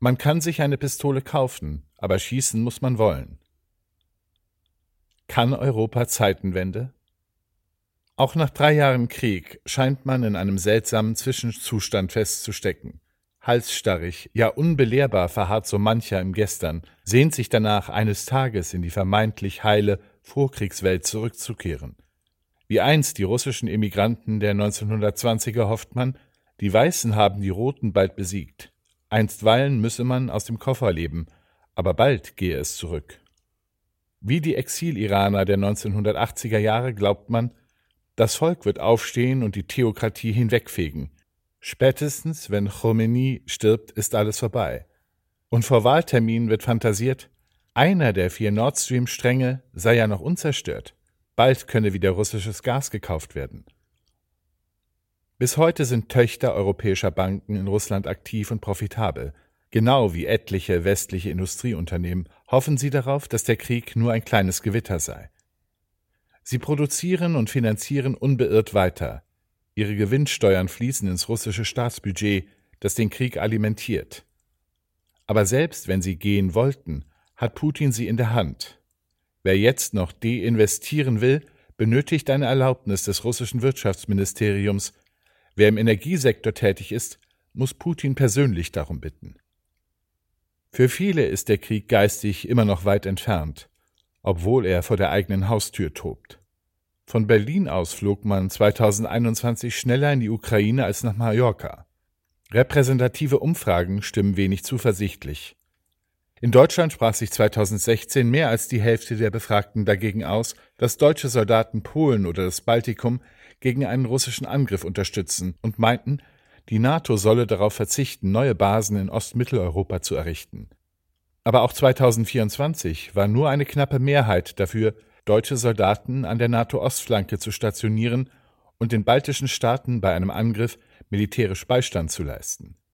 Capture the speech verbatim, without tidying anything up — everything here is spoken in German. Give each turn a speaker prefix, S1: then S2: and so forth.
S1: Man kann sich eine Pistole kaufen, aber schießen muss man wollen. Kann Europa Zeitenwende? Auch nach drei Jahren Krieg scheint man in einem seltsamen Zwischenzustand festzustecken. Halsstarrig, ja unbelehrbar verharrt so mancher im Gestern, sehnt sich danach, eines Tages in die vermeintlich heile Vorkriegswelt zurückzukehren. Wie einst die russischen Emigranten der neunzehnhundertzwanziger hofft man, die Weißen haben die Roten bald besiegt. Einstweilen müsse man aus dem Koffer leben, aber bald gehe es zurück. Wie die Exil-Iraner der neunzehnhundertachtziger Jahre glaubt man, das Volk wird aufstehen und die Theokratie hinwegfegen. Spätestens, wenn Khomeini stirbt, ist alles vorbei. Und vor Wahlterminen wird fantasiert, einer der vier Nord Stream-Stränge sei ja noch unzerstört. Bald könne wieder russisches Gas gekauft werden. Bis heute sind Töchter europäischer Banken in Russland aktiv und profitabel. Genau wie etliche westliche Industrieunternehmen hoffen sie darauf, dass der Krieg nur ein kleines Gewitter sei. Sie produzieren und finanzieren unbeirrt weiter. Ihre Gewinnsteuern fließen ins russische Staatsbudget, das den Krieg alimentiert. Aber selbst wenn sie gehen wollten, hat Putin sie in der Hand. Wer jetzt noch deinvestieren will, benötigt eine Erlaubnis des russischen Wirtschaftsministeriums. Wer im Energiesektor tätig ist, muss Putin persönlich darum bitten. Für viele ist der Krieg geistig immer noch weit entfernt, obwohl er vor der eigenen Haustür tobt. Von Berlin aus flog man zweitausendeinundzwanzig schneller in die Ukraine als nach Mallorca. Repräsentative Umfragen stimmen wenig zuversichtlich. In Deutschland sprach sich zweitausendsechzehn mehr als die Hälfte der Befragten dagegen aus, dass deutsche Soldaten Polen oder das Baltikum gegen einen russischen Angriff unterstützen und meinten, die NATO solle darauf verzichten, neue Basen in Ostmitteleuropa zu errichten. Aber auch zweitausendvierundzwanzig war nur eine knappe Mehrheit dafür, deutsche Soldaten an der NATO-Ostflanke zu stationieren und den baltischen Staaten bei einem Angriff militärisch Beistand zu leisten.